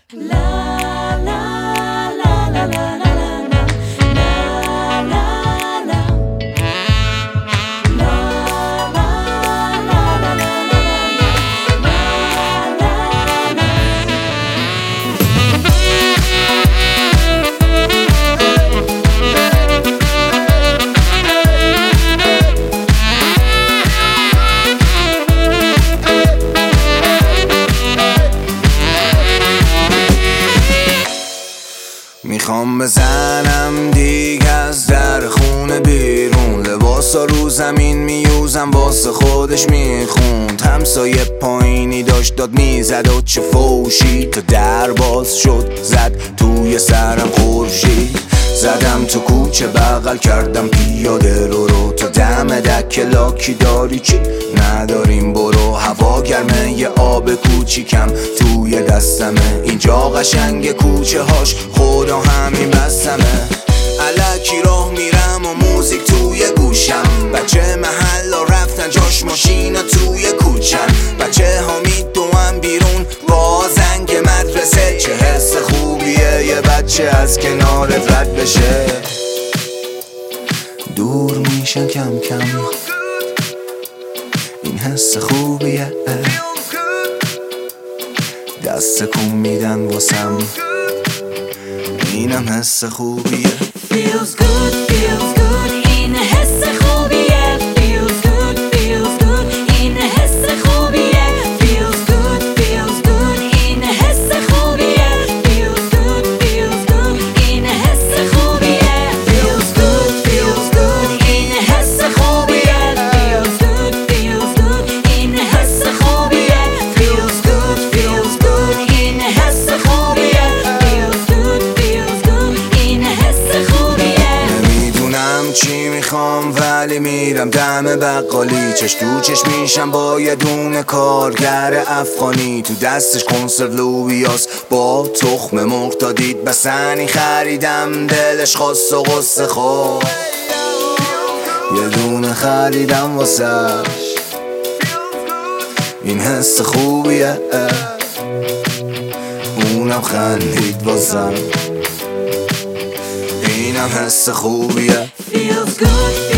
میخوام بزنم دیگه از در خونه بیرون، لباسا رو زمین میوزم واسه خودش میخوند. همسایه پایینی داشت داد میزد و چه فوشی، تا در باز شد زد توی سرم خورشید. زدم تو کوچه بغل کردم پیاده رو تا دم دک لاکی داری چی نداریم برو. هوا گرمه یه آب کوچیکم توی دستمه، اینجا قشنگ کوچه هاش خدا همین بستمه. الکی راه میرم و موزیک توی گوشم، بچه محلا رفتن جاش ماشینا توی کوچم. بچه ها میدوام بیرون با زنگ مدرسه، چه حس خوبیه یه بچه از کنارت رد بشه. دور میشن کم کم، این حس خوبیه، دست کن میدن واسم، اینم حس خوبیه. Feels good, feels good, این حس خوبیه. Feels good, feels good, این حس خوبیه. Feels good, feels good, این حس خوبیه. Feels good, feels good, این حس خوبیه. Feels good, feels good, این حس خوبیه. Feels good, feels good, این حس خوبیه. Feels good, feels good, این حس خوبیه. Feels good, feels good, این حس خوبیه. نمیدونم چی میخوام ولی میرم دم بقالی، چش تو چش میشم با یه دونه کارگر افغانی. تو دستش کنسرو لوبیاس با تخم مرغ دادید بسنی خریدم، دلش خواست و قصه خواست یه دونه خریدم واسش، این حس خوبیه. اونم خندید واسم، اینم حس خوبیه. Feels good.